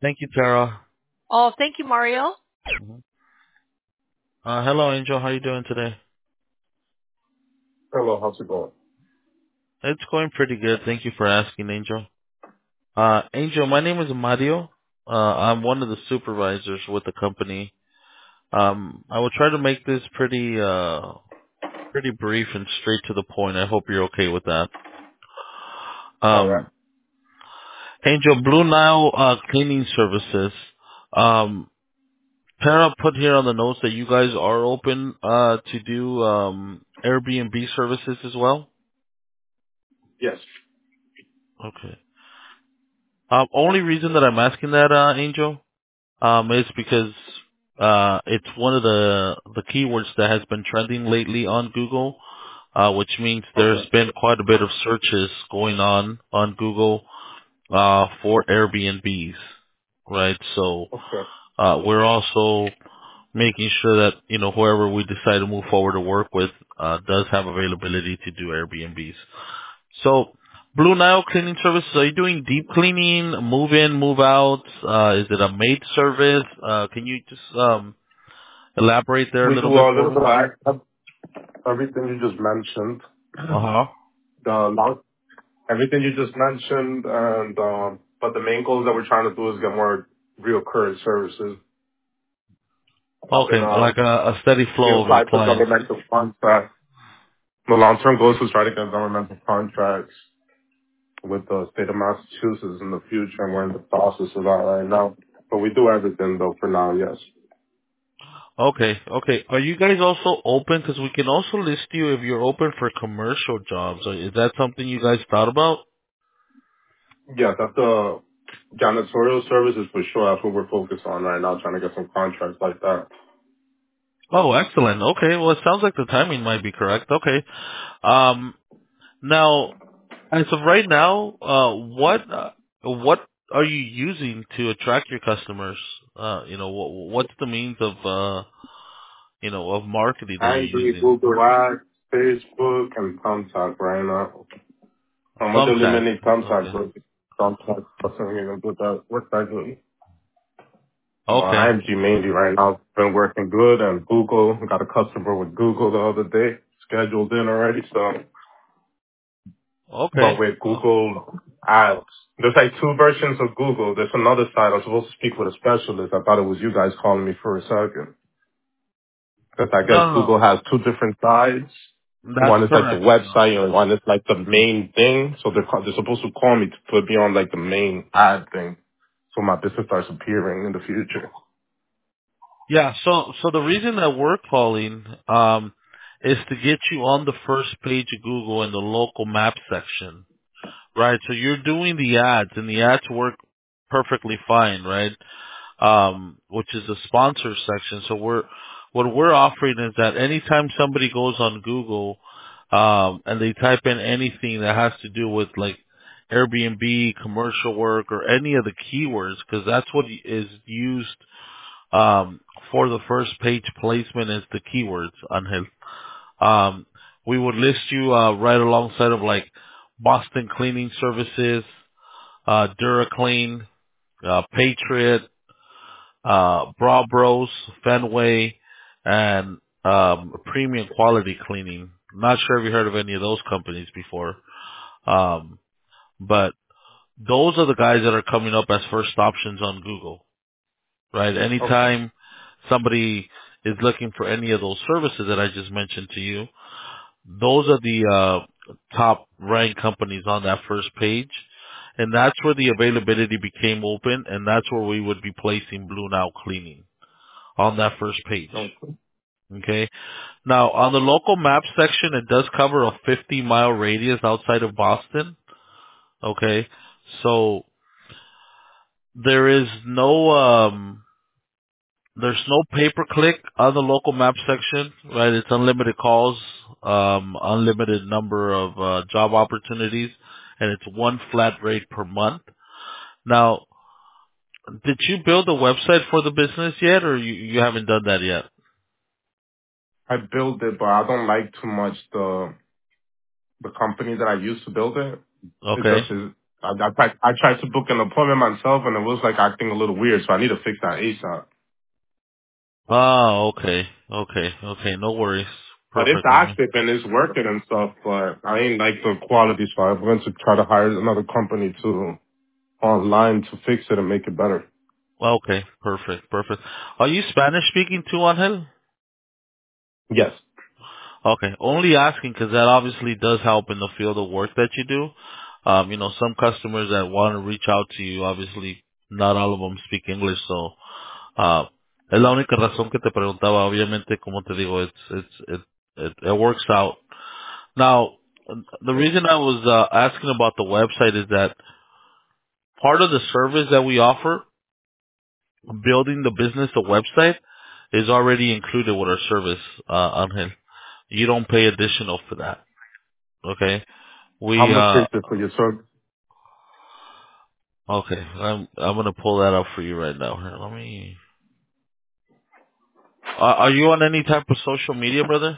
Thank you, Tara. Oh, thank you, Mario. Mhm. Hello, Angel. How are you doing today? Hello, how's it going? It's going pretty good. Thank you for asking, Angel. Angel, my name is Mario. I'm one of the supervisors with the company. I will try to make this pretty brief and straight to the point. I hope you're okay with that. All right. Um, Angel, Blue Nile Cleaning Services. Um, Tara put here on the notes that you guys are open to do Airbnb services as well. Yes. Okay. Only reason that I'm asking that, Angel, is because it's one of the keywords that has been trending lately on Google, which means there's Okay. been quite a bit of searches going on Google for Airbnbs, right? So Okay. we're also making sure that whoever we decide to move forward to work with does have availability to do Airbnbs. So, Blue Nile Cleaning Services, are you doing deep cleaning, move in, move out? Is it a maid service? Can you just elaborate there a We little do bit a for little me? bit of everything you just mentioned. Uh huh. The long, everything you just mentioned, and but the main goals that we're trying to do is get more recurring services. I've been Okay, like a steady we flow of applied for clients. governmental contracts. The long-term goal is to try to get governmental contracts with the state of Massachusetts in the future, and we're in the process of that right now. But we do everything though for now. Yes. Okay, okay. Are you guys also open? Because we can also list you if you're open for commercial jobs. Is that something you guys thought about? Yeah, that's the janitorial services for sure. That's what we're focused on right now, trying to get some contracts like that. Oh, excellent. Okay, well, it sounds like the timing might be correct. Okay. Um, now, as of right now, what are you using to attract your customers? What's the means of of marketing that you're Angie, using? Google Ads, Facebook, and Contact right now. I'm gonna Thumbtack. eliminate Contact, Okay. but Contact doesn't even put that work that good. Okay. IMG mainly right now been working good, and Google got a customer with Google the other day scheduled in already. So, but Okay. with Google Ads, there's like two versions of Google. There's another side. I'm supposed to speak with a specialist. I thought it was you guys calling me for a second. Because I guess No, Google has two different sides. no, that's One is like the correct. website and one is like the main thing. So they're supposed to call me to put me on like the main ad thing. So my business starts appearing in the future. Yeah. So the reason that we're calling is to get you on the first page of Google in the local map section. Right. So you're doing the ads and the ads work perfectly fine, right? Which is the sponsor section. So what we're offering is that anytime somebody goes on Google, and they type in anything that has to do with like Airbnb, commercial work, or any of the keywords, because that's what is used, for the first page placement is the keywords on his. Um, we would list you, right alongside of like Boston Cleaning Services, DuraClean, Patriot, Bra Bros, Fenway, and Premium Quality Cleaning. Not sure if you heard of any of those companies before, but those are the guys that are coming up as first options on Google, right? Okay. Anytime somebody is looking for any of those services that I just mentioned to you, those are the top ranked companies on that first page. And that's where the availability became open, and that's where we would be placing Blue Now Cleaning on that first page. Okay. Okay. Now, on the local map section, it does cover a 50-mile radius outside of Boston. Okay. So there is there's no pay-per-click on the local map section, right? It's unlimited calls, unlimited number of job opportunities, and it's one flat rate per month. Now, did you build a website for the business yet, or you haven't done that yet? I built it, but I don't like too much the company that I used to build it. It Okay. just is. I tried to book an appointment myself, and it was like acting a little weird. So I need to fix that ASAP. Oh, okay. Okay. Okay. No worries. But it's Perfect, man. active and it's working and stuff. But I ain't like the quality, so I'm going to try to hire another company to online to fix it and make it better. Okay. Perfect. Perfect. Are you Spanish speaking too, Angel? Yes. Okay. Only asking because that obviously does help in the field of work that you do. Some customers that want to reach out to you, obviously not all of them speak English, so es la única razón que te preguntaba. Obviamente, como te digo, it works out. Now, the reason I was asking about the website is that part of the service that we offer, building the business a website, is already included with our service, Angel. You don't pay additional for that. Okay. How We much is it for your service? okay. I'm gonna pull that up for you right now. Here, let me. Are you on any type of social media, brother?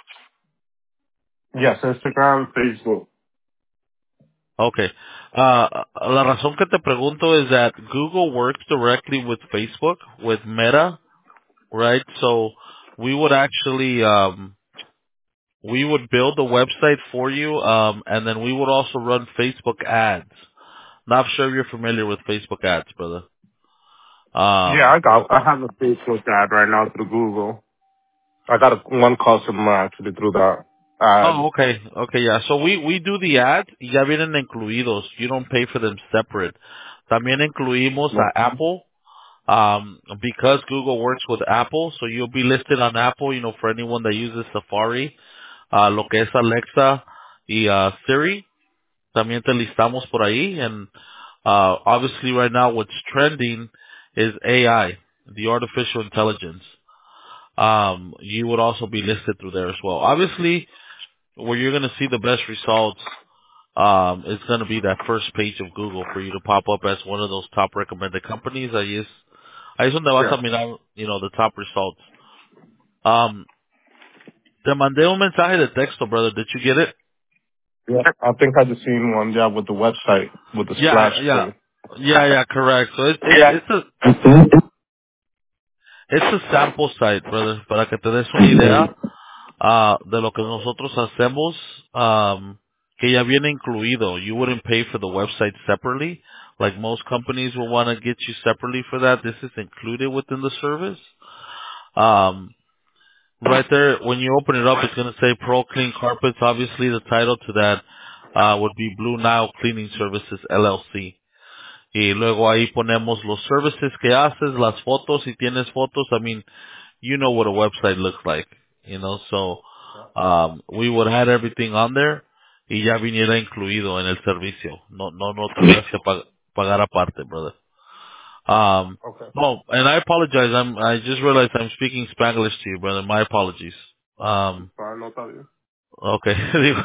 Yes, Instagram, Facebook. Okay. La razón que te pregunto is that Google works directly with Facebook, with Meta, right? So we would actually, we would build a website for you, and then we would also run Facebook ads. Not sure if you're familiar with Facebook ads, brother. Yeah, Um, I have a Facebook ad right now through Google. I got one customer actually through that ad. oh, okay. Okay, yeah. So we do the ads y ya vienen incluidos. You don't pay for them separate. También incluimos No. a Apple. Because Google works with Apple, so you'll be listed on Apple, for anyone that uses Safari, lo que es Alexa y Siri, también te listamos por ahí. And obviously right now what's trending is AI, the artificial intelligence. You would also be listed through there as well. Obviously, where you're going to see the best results, is going to be that first page of Google for you to pop up as one of those top recommended companies. Ahí es donde vas a Yeah. mirar, the top results. Te mandé un mensaje de texto, brother. Did you get it? Yeah. I think I just seen one, yeah, with the website, with the splash Yeah, yeah, screen. yeah, correct. So Yeah. it's a sample site, brother, para que te des una idea de lo que nosotros hacemos, que ya viene incluido. You wouldn't pay for the website separately, like most companies will want to get you separately for that. This is included within the service. Um, Right there, when you open it up, it's going to say Pro Clean Carpets. Obviously, the title to that would be Blue Nile Cleaning Services LLC. Y luego ahí ponemos los services que haces, las fotos, si tienes fotos. I mean, you know what a website looks like, so we would add everything on there y ya viniera incluido en el servicio. No tuvieras que pagar aparte, brother. Okay. No, and I apologize. I just realized I'm speaking Spanglish to you, brother. My apologies. It's fine, no problem. Okay.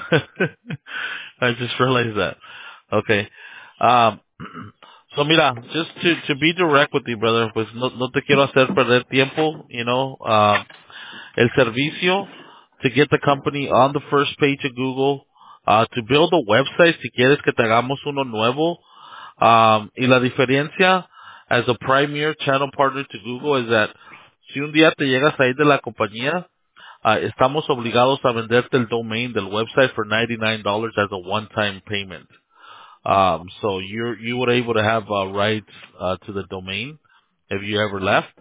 I just realized that. Okay. Um, so mira, just to be direct with you, brother, pues no te quiero hacer perder tiempo, el servicio to get the company on the first page of Google, to build a website si quieres que te hagamos uno nuevo. Y la diferencia as a premier channel partner to Google is that si un día te llegas a ir de la compañía, estamos obligados a venderte el domain del website for $99 as a one-time payment. So you were able to have rights to the domain if you ever left.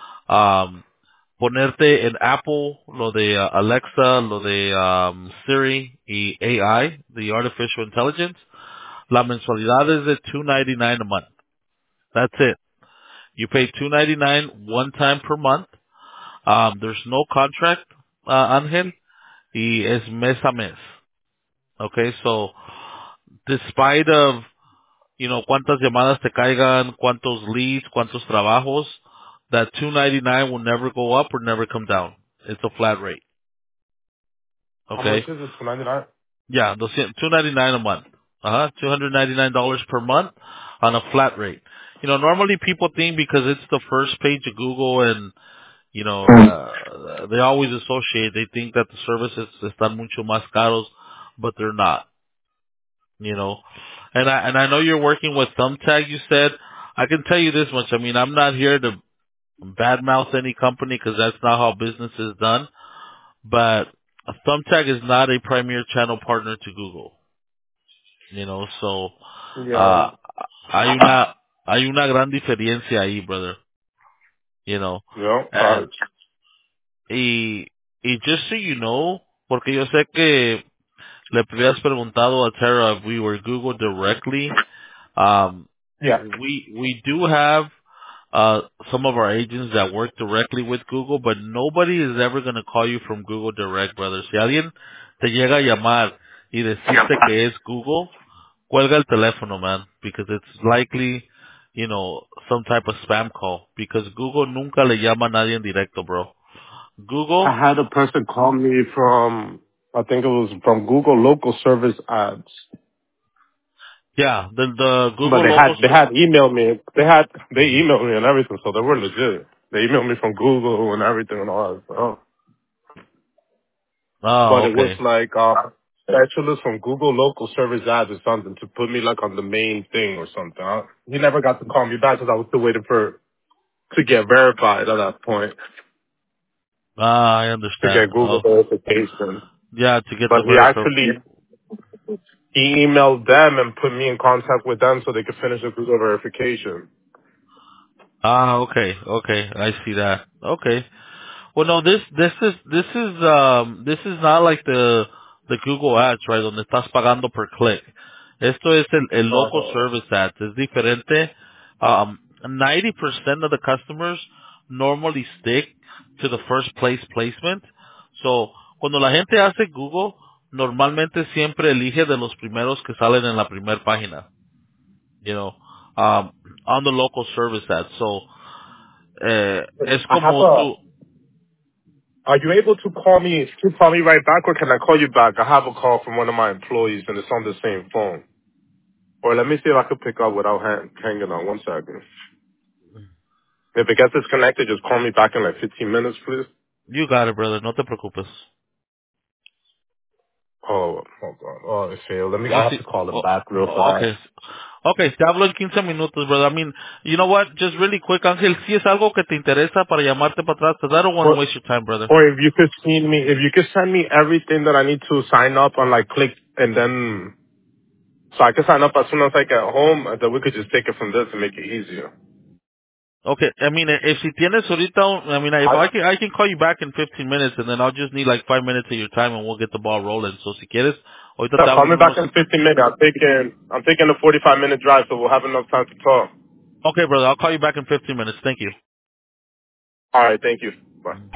Ponerte en Apple lo de Alexa, lo de Siri y AI, the artificial intelligence. La mensualidad es de $2.99 a month. That's it. You pay $2.99 one time per month. There's no contract, Angel, y es mes a mes. Okay, so despite of, cuántas llamadas te caigan, cuántos leads, cuántos trabajos, that 299 will never go up or never come down. It's a flat rate. How much Okay? is it? 299. Yeah, 299 a month. $299 per month on a flat rate. Normally people think because it's the first page of Google and, they always associate, they think that the services están mucho más caros, but they're not, you know. And I know you're working with Thumbtack. You said I can tell you this much. I mean, I'm not here to badmouth any company because that's not how business is done. But Thumbtack is not a premier channel partner to Google. You know, so Yeah. uh, hay una hay una gran diferencia ahí, brother. You know, Yeah. and y just so you know, porque yo sé que le habías preguntado a Tara if we were Google directly. Um, Yeah. we do have some of our agents that work directly with Google, but nobody is ever going to call you from Google Direct, brother. Si alguien te llega a llamar y decirte que es Google, cuelga el teléfono, man, because it's likely, you know, some type of spam call, because Google nunca le llama a nadie en directo, bro. I Google, had a person call me from, I think it was from Google local service ads. yeah, the But Google local, they had emailed me. They emailed me and everything, so they were legit. They emailed me from Google and everything and all that. So. But oh, it was okay. like specialist from Google local service ads or something to put me like on the main thing or something. He never got to call me back because I was still waiting for to get verified at that point I to understand. get Google Oh, verification. yeah, to get But the verify. he emailed them and put me in contact with them so they could finish the Google verification. Okay, okay, I see that. Okay. Well, no, this is not like the Google ads, right? Donde estás pagando per click. Esto es el local Uh, service ads. Es diferente. 90% of the customers normally stick to the first place placement. So, cuando la gente hace Google, normalmente siempre elige de los primeros que salen en la primera página. You know, on the local service ads. So, es I have como a. tú. Are you able to call me? To call me right back, or can I call you back? I have a call from one of my employees, and it's on the same phone. Or let me see if I can pick up without hanging on. One second. If it gets disconnected, just call me back in like 15 minutes, please. You got it, brother. No te preocupes. Oh, hold on. Oh, it failed. Oh, I have sí. to call him Oh, back real fast. okay. Okay, te hablo en 15 minutos, brother. I mean, you know what? Just really quick, Ángel, si es algo que te interesa para llamarte para atrás, 'cause I don't want to Or, waste your time, brother. or if you could send me everything that I need to sign up on, like click, and then, so I can sign up as soon as I get home, and then we could just take it from there to make it easier. Okay, I mean, if si tienes ahorita, I mean, if I can call you back in 15 minutes, and then I'll just need like 5 minutes of your time, and we'll get the ball rolling. So si quieres, ahorita te Call hablo me en back unos. in 15 minutes. I'm taking a 45-minute drive, so we'll have enough time to talk. Okay, brother, I'll call you back in 15 minutes. Thank you. All right, thank you. Bye.